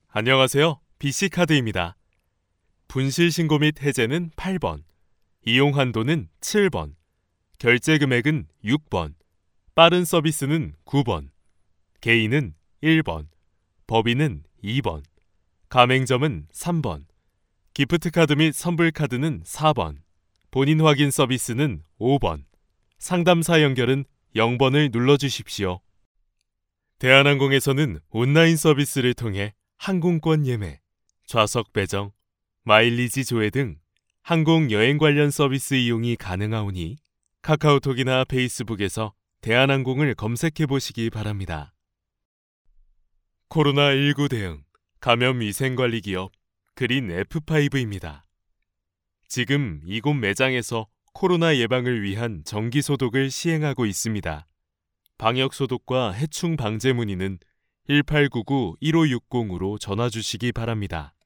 안녕하세요. BC카드입니다. 분실 신고 및 해제는 8번, 이용 한도는 7번, 결제 금액은 6번, 빠른 서비스는 9번, 개인은 1번, 법인은 2번, 가맹점은 3번, 기프트카드 및 선불카드는 4번, 본인 확인 서비스는 5번, 상담사 연결은 0번을 눌러주십시오. 대한항공에서는 온라인 서비스를 통해 항공권 예매, 좌석 배정, 마일리지 조회 등 항공 여행 관련 서비스 이용이 가능하오니 카카오톡이나 페이스북에서 대한항공을 검색해 보시기 바랍니다. 코로나19 대응 감염위생관리 기업 그린 F5입니다. 지금 이곳 매장에서 코로나 예방을 위한 정기소독을 시행하고 있습니다. 방역소독과 해충 방제 문의는 1899-1560으로 전화 주시기 바랍니다.